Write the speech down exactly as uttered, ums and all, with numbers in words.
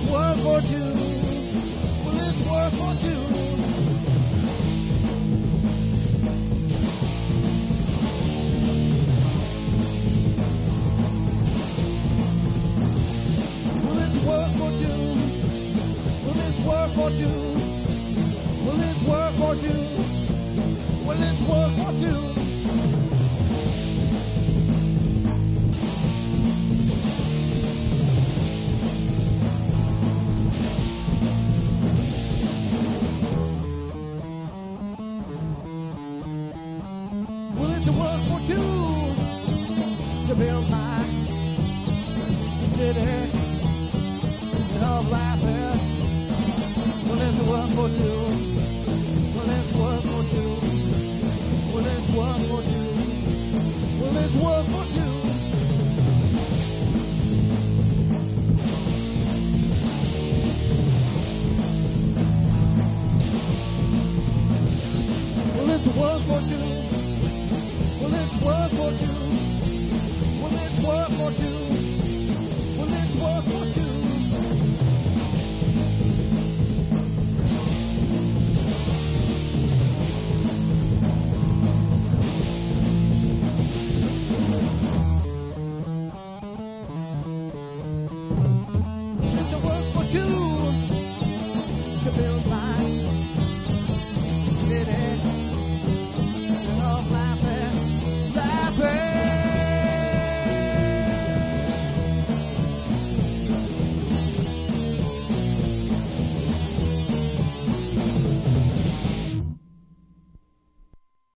it's work for two. Will it work for two? Will it work for two? Will it work for two? Will it work for two? Will it work for two? To build my city of laughter. Will it work for two? Will it work for two? Will it work for two? Will it work for two? Will it work for two? Will it work for two? Will it work for two? Will it work for two?